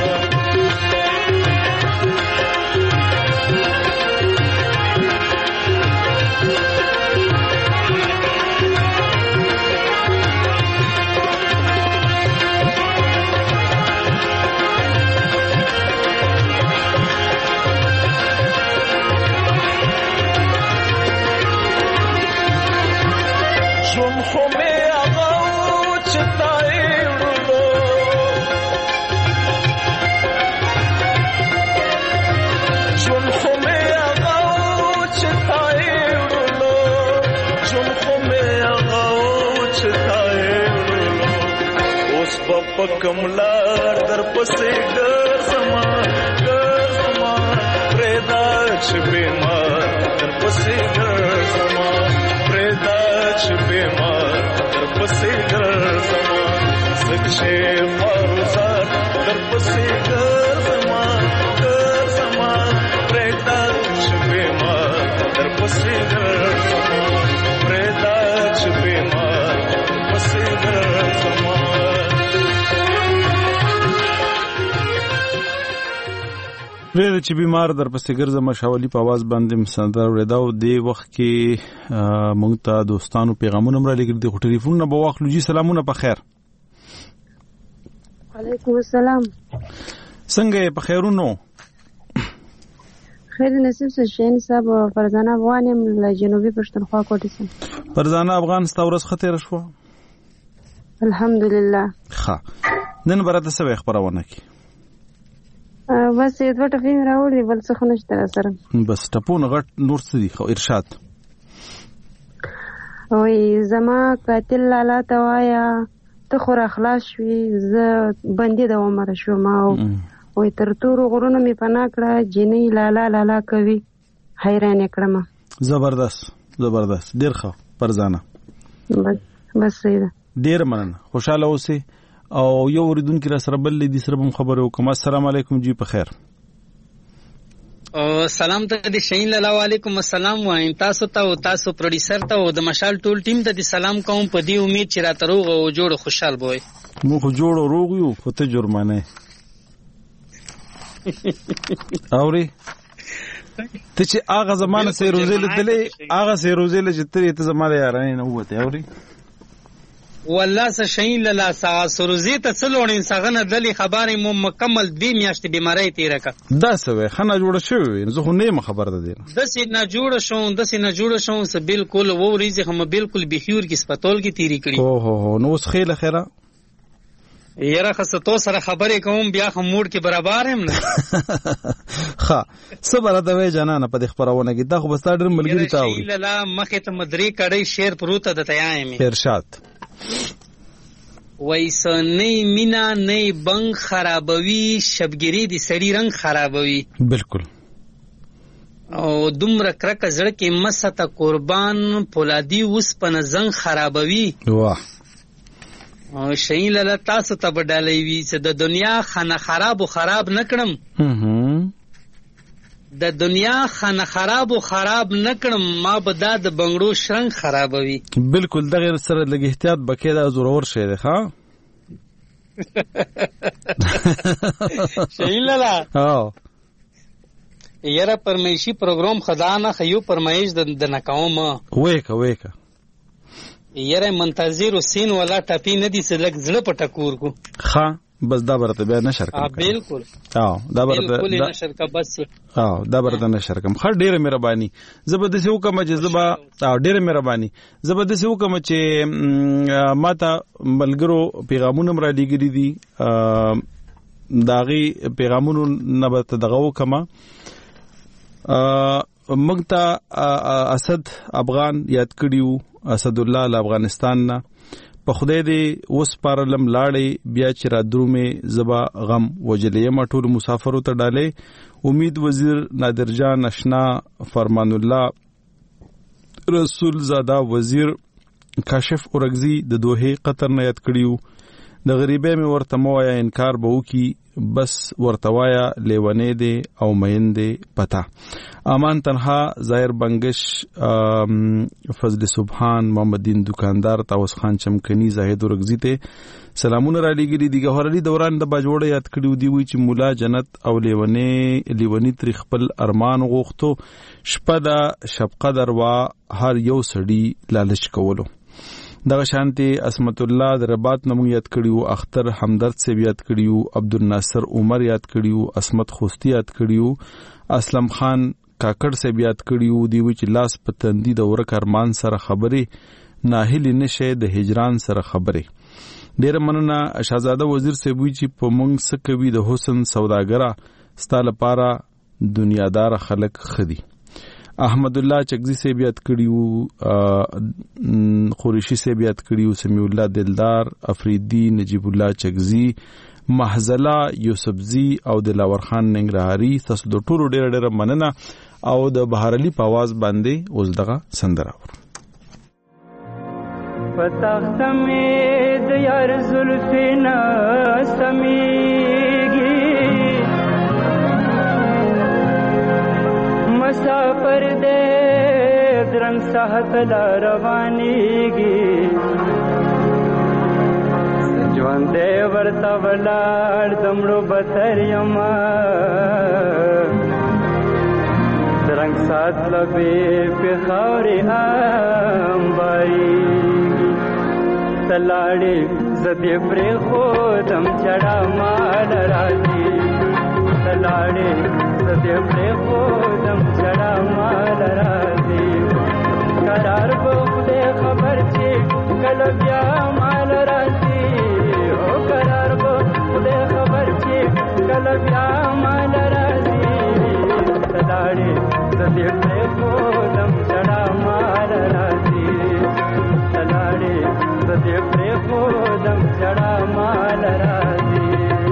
کملار در پسې ګرځما ګرځما پرېدا چې بیمار در پسې ګرځما پرېدا چې بیمار در پسې ګرځما سچې فروزار در پسې ګرځما ګرځما پرېدا چې بیمار در پسې ګرځما پرېدا چې بیمار در پسې ګرځما پرېدا چې بیمار در پسې ګرځم شاولي په आवाज باندې مسندر وردا او دی وخت کې مونږ ته دوستانو پیغامونه مر لګل دي خو ټلیفون نه بواخلو جی سلامونه په خیر وعلیکم السلام څنګه په خیرونو خیر نصیب شین صاحب فرزانه افغان له جنوبي پښتونخوا کوټه سم فرزانه افغان ستورس خطر شو الحمدلله ښه نن برته څه خبرونه کی بس یو دوه ټپې راوړي بل څه خو نشته سره بس ټپونه غټ نور څه دي خو ارشاد وای زما قاتل لالا ته وایا ته خو راخلاص شوې زه بندي د عمر شوم او وای تر تورو غرونو مې پناه کړه جنې لالا لالا کوي حیران کړم زبردست زبردست ډیر ښه فرزانه بس بس سیده ډیر مننه خوشاله اوسئ او یو اوریدونکو را سره بل دي سره هم خبرو کوم السلام علیکم جی په خیر او سلام ته دي شین لاله علیکم السلام وایم تاسو ته او تاسو پروډوسر ته او د مشال ټول ټیم ته دي سلام کوم په دې امید چې را تروغ او جوړ خوشحال بوي مو خو جوړ او روغ یو خو ته جرمانه اوري ته چې هغه زمانه سه روزل دلې هغه سه روزل چې ته زمانه یارانه نه وته اوري والله س شین لاله سا سروزی ته څلوړین څنګه دلی خبرې مو مکمل دوی میاشتې بیماری تیر کا دا سوي خنه جوړ شوی زه خو نه خبر ده دي د سې نه جوړ شوم د سې نه جوړ شوم س بالکل وو ریزه هم بالکل بهیور کې سپټول کې تیری کړی او هو نو اوس خیره خیره یره خاصه تو سره خبرې کوم بیا هم موډ کې برابر هم نه ها صبر ته وې جنانه په خبرونه کې دا خو بس ډېر ملګری تا وي لاله مخه ته مدري کړي شیر پروت د تیایم ارشاد وایس نه مینا نه بنګ خرابوي شبګری دي سړی رنگ خرابوي بالکل او دومره کرک زړه کې مسته قربان پولادي اوس په زنګ خرابوي واه او شین لاله تاسو ته بدلې وی چې د دنیا خانه خراب او خراب نکړم د دنیا خانه خراب او خراب نکړم ما به دا د بنگړو شرنګ خرابوي بالکل دغه سره لګ احتیاط بکې دا ضرور شي ده ها شین لاله ها یره پرمیشي پروګرام خدانه خيو پرمیش د نکاوم وېکا وېکا یره منتظر حسین ولا ټپی نه دي سلک زړه پټکور کو ها بس دا برته به نشر کوم بالکل اه دا برته بالکل نشر کا بس اه دا برته نشر کوم خړ ډیره مهرباني زبردست وکم چې زبا ډیره مهرباني زبردست وکم چې ماته ملګرو پیغامونه مرا لګري دي داغي پیغامونو نه به دغه وکم مګتا اسد افغان یاد کړیو اسد الله افغانستان نه په خدای دې اوس پارلم لاړې بیا چې را درومې زبا غم وجلې ما ټول مسافرو ته ډالې امید وزیر نادر جان اشنا فرمان الله رسول زاده وزیر کاشف اورګزی د دوه قطر نه یاد کړیو د غریبې مې ورته موایا انکار به وکي بس ورته وایا لیونې دی او مین دی پتا امان تنها ظاهر بنگش فضل سبحان محمد دین دکاندار تاوس خان چمکنی زاهد اورګزی ته سلامونه را لګری دی ګهورلی دوران د باجوړه یاد کړیو دی وی چې مولا جنت او لیونې لیونی تر خپل ارمان غوښتو شپه د شب قدر وا هر یو سړی لالچ کولو دغه شانتي اسمت الله د رباط نمو یاد کړیو اختر همدرد سے یاد کړیو عبدالناصر عمر یاد کړیو اسمت خوستی یاد کړیو اسلم خان کاکړ سے یاد کړیو دی چې لاس پتندی د ورک ارمان سره خبره ناهلی نشه د هجران سره خبره ډیر مننه شاهزاده وزیر سے وی چې په مونږ سکوي د حسن سوداګرا ستاله پارا دنیادار خلق خدي احمد الله چغزی سے بیات کړیو قریشی سے بیات کړیو سمیع الله دلدار افریدی نجیب الله چغزی محزله یوسفزی او دلاور خان ننګرهاری تاسو د ټولو ډېر ډېر مننه او د بهارلی په आवाज باندې اوس دغه سندره پتاخت مې د یار زلفینا سمیږي مسافر دې درنګ ساحت لا روانيږي ژوند دې ورته ولاړ دمړو بتر یما درنګ سات لبې په خاورې امباري تلاړې زدې پرې خو دم چړا مال راځي تلاړې زدې پرې خو دم چړا مال راځي قرار په خدای خبر چې کله بیا مال راځي او قرار په خدای خبر چې کله بیا مال راځي تلاړې زدې پرې خو دم چړا مال راځي تلاړې زدې پرې خو دم چړا مال راځي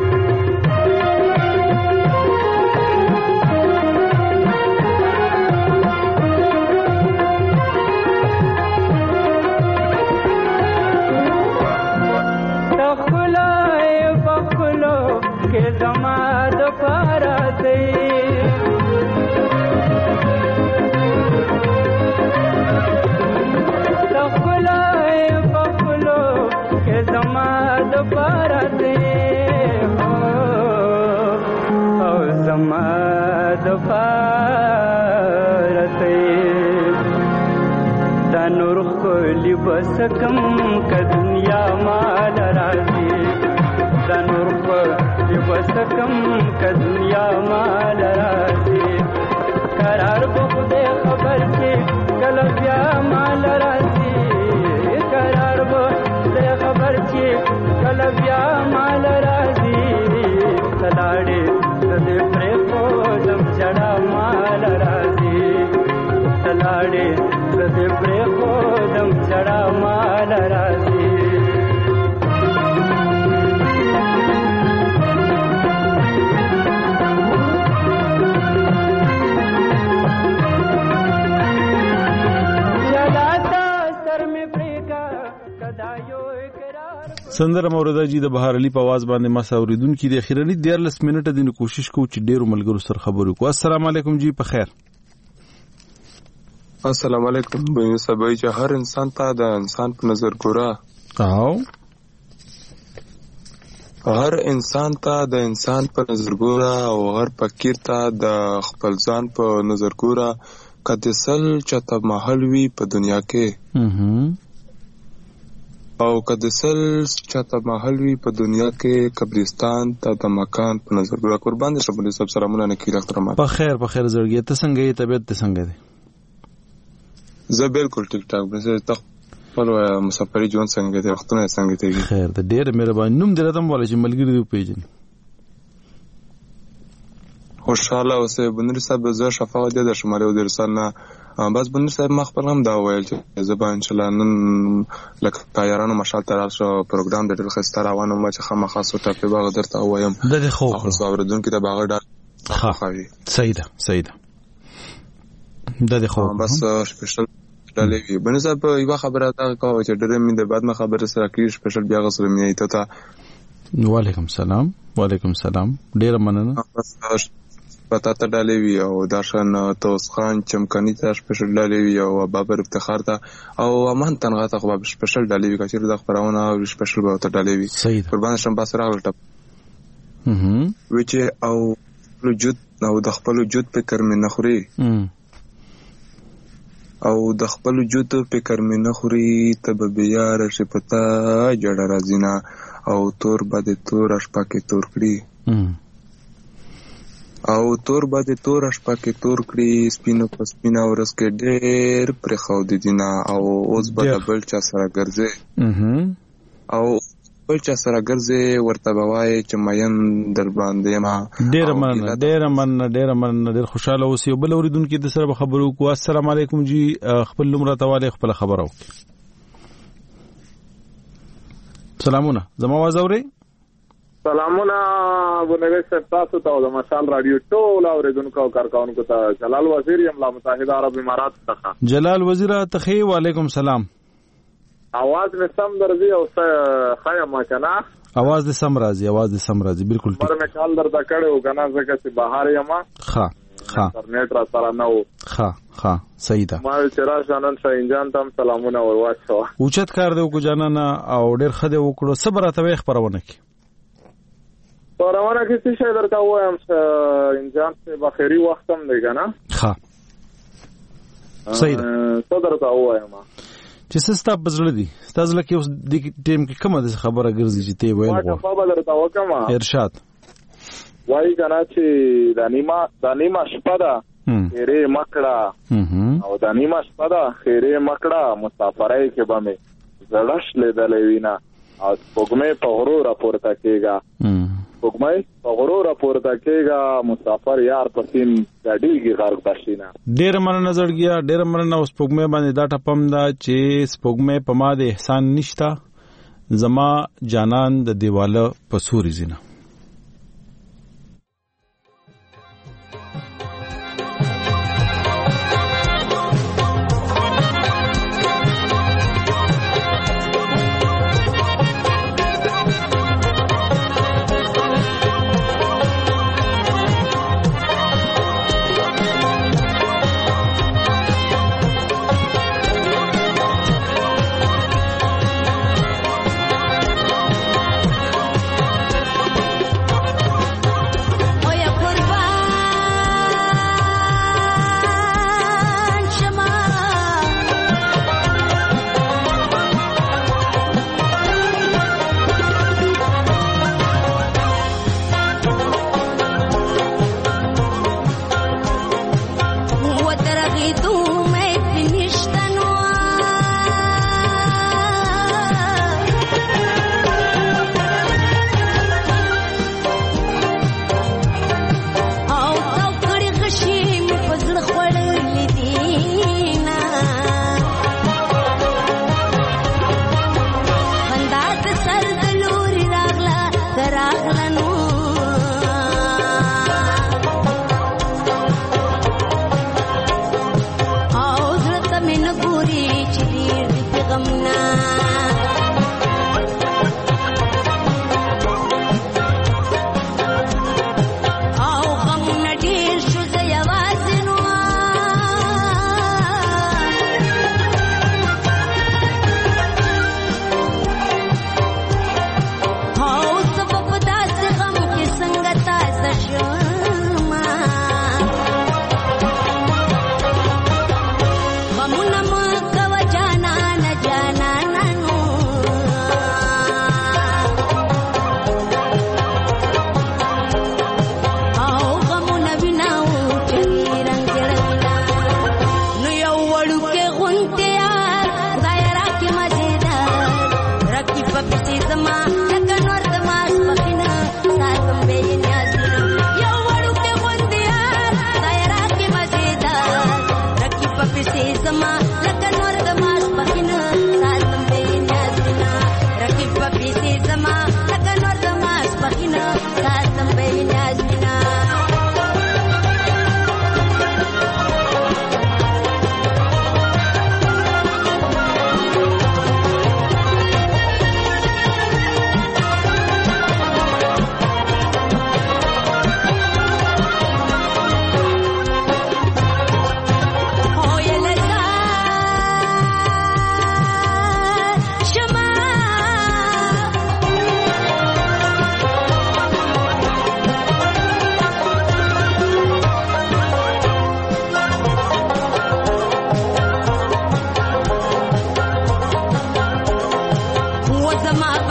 के जमा दो पारा दे तखलाए बखलो के जमा दो पारा दे हो और जमा दो पारा दे दानुर को लिबस कम का दुनिया माल राजी दानुर को बस कम का दुनिया माल राजी करार बहुदे खबर से गलबिया माल राजी करार बहुदे खबर से गलबिया माल राजी तलाड़े सदे प्रेमो दम चढ़ा माल राजी तलाड़े सदे प्रेमो दम चढ़ा माल राजी سندره موردا جی د بهارلی په आवाज باندې ما ساوریدونکو د اخیرنی دیارلس منټه دینه کوشش کو چې ډیرو ملګرو سره خبرو کو. السلام علیکم جی په خیر. السلام علیکم. به سبای چې هر انسان ته د انسان په نظر ګورا او هر انسان ته د انسان په نظر ګورا او هر فقیر ته د خپل ځان په نظر ګورا کته سل چته محل وی په دنیا کې او کده سل چاته محل وی په دنیا کې قبرستان ته د مکان په نظر ګورا. قربان دې شپه سب سلامونه نه کیږي احترام. په خیر په خیر زړګي ته څنګه یې طبيعت ته څنګه دی؟ زه بالکل ټیک ټاک بس ته خپل مسافرۍ ژوند څنګه دی وختونه څنګه دی؟ خیر ته ډېر مهرباني. نوم دې راته مولای چې ملګری دی پیژنې. خوشاله اوسه بنر صاحب زه شفاعت د شمال او درسنه بس بنر صاحب ما خپل هم دا ویل چې زه به انشاءالله نن لکه یارانو مشال ته راشه پروګرام د ډېر ښایسته روان وم چې خامخا څو ټاپې به هغه درته ووایم د دې خو خو اورېدونکي ته به هغه ډېر خوښوي. صحیح ده صحیح ده د دې خو بس سپیشل ډالې وي. بنر صاحب یوه خبره دغه کوه چې ډېرې مې د بعد نه خبرې سره کېږي سپیشل بیا هغه سره مې ته ته وعلیکم سلام وعلیکم سلام ډېره مننه پتا ته ډالې وي او داشان توس خان چمکني ته سپیشل ډالې وي او بابر افتخار ته او امان تنغا ته خو سپیشل ډالې وي کچېر د خبرونه او سپیشل به ته ډالې وي قربان شم باس راغل ټپ هم وچه او وجود او د خپل وجود فکر مې نه خوري او د خپل وجود فکر مې نه خوري ته به بیا راشي پتا جوړه راځینا او تور باندې تور شپه کې تور کړی او تور باندې تور شپه کې تور کړی سپینو په سپینا ورځ کې ډېر پرې خو د دینا او اوس به بل چا سره ګرځي او بل چا سره ګرځي ورته بوای چې مېن در باندې ما ډېر مننه ډېر مننه ډېر مننه ډېر خوشاله اوسئ بل اوریدونکو د سره خبرو کو. السلام علیکم جی خپل نمبر تواله خپل خبرو سلامونه زما आवाज اوري سلامونه ابو نبی صاحب تاسو ته د مشال رادیو ټول اوریدونکو او کارکونکو ته جلال وزیر یم لا متحده عرب امارات څخه. جلال وزیر ته وعلیکم سلام. आवाज مې سم درځي او خایا ما کنه आवाज دې سم راځي आवाज دې سم راځي بالکل پر مې کال درته کړو کنه ځکه چې بهر یم ښه ښه انټرنیټ را سره نه و ښه ښه صحیح ده ما چې را شانن شاین جان تم سلامونه ورواچو اوچت کار دی کو جانانا او ډېر خده وکړو صبر ته خبرونه کی پرونه کې څه شي درته وایم انجان څه بخیری وخت هم دی کنه ښه صحیح ده څه درته وایم چې سستا بزړه دي تاسو لکه اوس د ټیم کې کومه د خبره ګرځي چې ته وایې ما په بدر تا وکما ارشاد وایي کنه چې د نیمه د نیمه شپه ده خیره مکړه او د نیمه شپه ده خیره مکړه مسافرای کې به مې زړش لیدلې وینا او پګمې په غرور راپورته کېږي پګمې په غرور راپورته کېږي مسافر یار پسین ګډیږي غرق بشینا. ډېر مننه زړګیا ډېر مننه اوس پګمې باندې دا ټپم دا چې سپګمې په ما د احسان نشتا زما جانان د دیواله په سوري زینا. Jana, na jana, na no.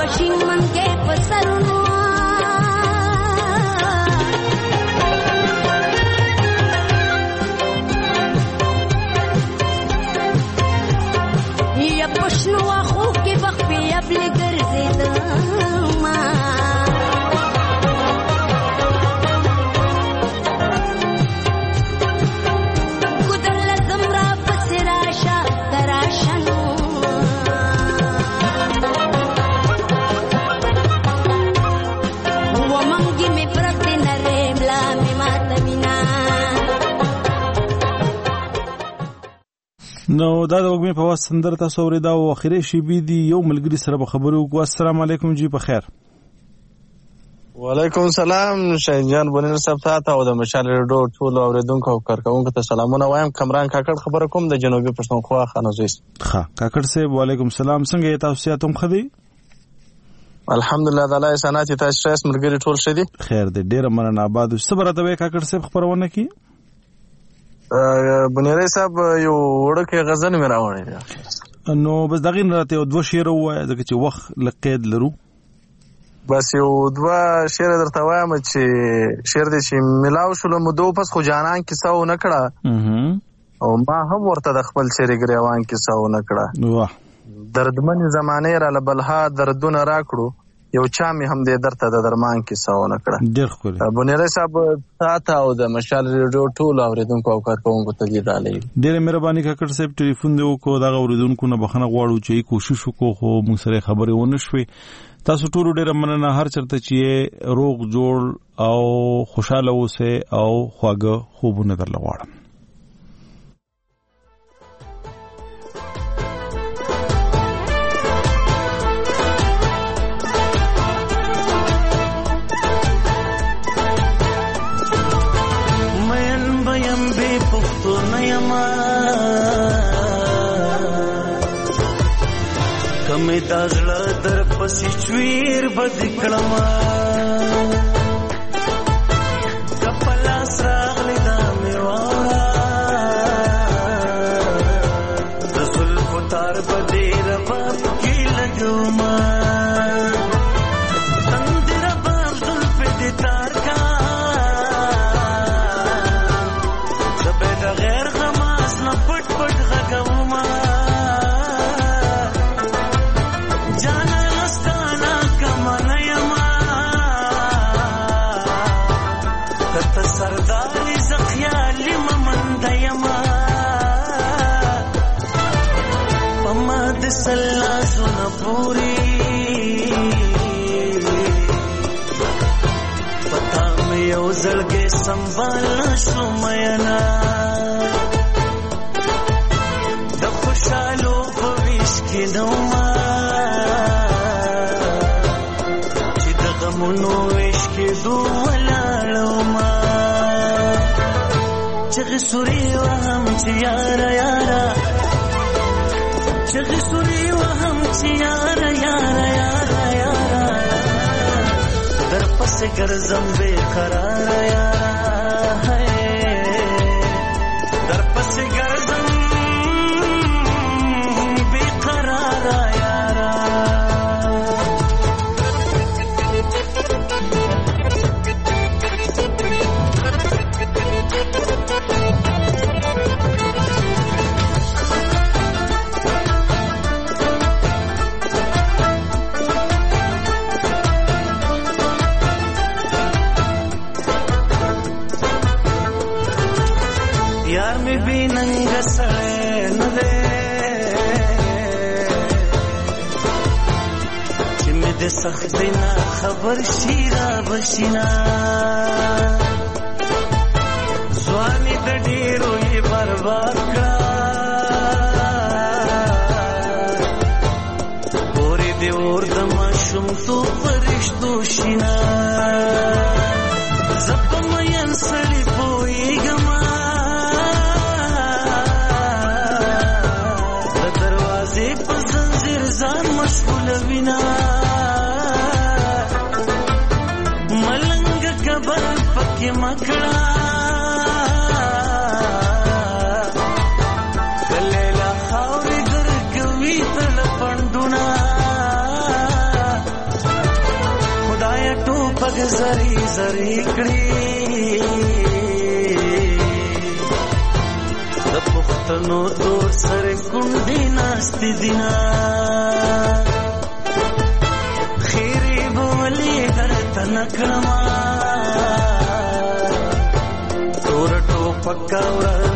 ماشین منګې په سرونو یا پښنو واخو کې بخپې خپل ګرځېدم ګودر لازم را پسې راشه دراشنو ومنګي مې پرته نرې ملا مې ماته وینا. نو دا د وګمې په واسطه سندره تاسو اورېدا او اخري شی بي دي یو ملګری سره به خبرو وکړو. السلام علیکم جی په خیر. وعلیکم السلام شاهین جان بنیر صاحب ته او د مشال ریډیو ټول اوریدونکو او کارکونکو ته سلامونه وایم. کمران کاکړ خبره کوم د جنوبي پښتونخوا خانوزیس. ښه کاکړ صاحب وعلیکم السلام. څنګه تاسو تاسو خدي؟ الحمدلله د الله سنات تاسو شایس ملګری ټول شدي خیر دې ډیره مننه. آباد صبر ته کاکړ صاحب خبرونه کی بنیری صاحب یو وړکه غزل مې راوړی نو بس دغه نه راته دوه شعر وای ځکه چې وخت لقید لرو بس یو دوه شعر درته وایم چې شعر دې چې ملاو شول مدو پس خو جانان کیسه و نکړه او ما هم ورته د خپل شعر ګریوان کیسه و نکړه واه دردمن زمانه را لبلها دردونه راکړو یو چا می هم دې درته د درمان کیسه و نکړه. ډېر ښکلی بنیری صاحب تاسو او د مشال ریډیو ټول اوریدونکو او کارکونکو ته دې ډالې ډېر مهرباني کاکړ صاحب ټلیفون دی وکړو دا اوریدونکو نه بخنه غواړو چې کوشش وکړو خو موږ سره خبرې ونه شوې. تاسو ټول ډېر مننه هر چرته چې روغ جوړ او خوشاله اوسئ او خواږه خوبونه درلو غواړم. کمې دا زړه در پسې چویر بد کړما د پلاس راغلی دا مې واړه د زلفو تار به ډېر باب کې لګوما تندې رباب زلفې دې تار کا زه به د غیر غماز نه پټ پټ غږوما سرداري زخيالي ممنديما پما د سلا سن پوری پتا مې یو زړګې سنبال شومینا د خوشالو په ویش کې نوما چې د غمونو ویش کې دوه چغی سوری وهم چی یارا یارا چغی سوری وهم چی یارا یارا یارا یارا در پس گرزم بے قرار یارا در پس گرزم بے قرار یارا سختینا خبر شیرا بشینا ځواني د ډیرو یې برباد کړه پورې دې اور د ماشوم تو فرشتو شینا زپ مېن سړی پوېږما د دروازې په زنځیر ځان مشغول وینا خبر پکې مکړه کلیلا خاورې درکوي تل پندونه زری زری کړي د پښتنو تور سره کونډې ناشتي دینا خیری بولی درته نکړما تور ټوپک اور